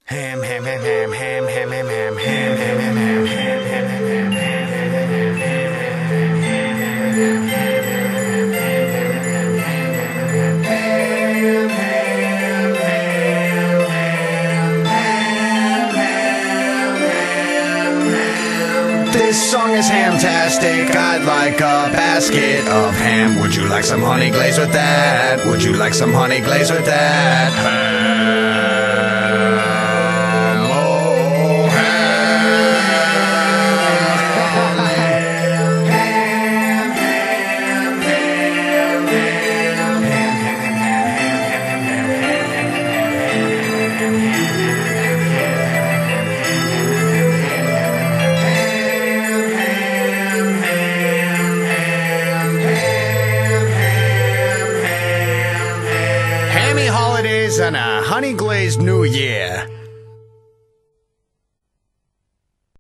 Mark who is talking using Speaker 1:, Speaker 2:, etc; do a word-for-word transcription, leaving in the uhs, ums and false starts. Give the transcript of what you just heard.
Speaker 1: Ham, ham, ham, ham, ham, ham, ham, ham, ham, ham, ham, ham, ham, ham, ham, ham. This song is hamtastic. I'd like a basket of ham. Would you like some honey glaze with that? Would you like some honey glaze with that? Ham, oh, Hammy holidays and a honey glazed new year.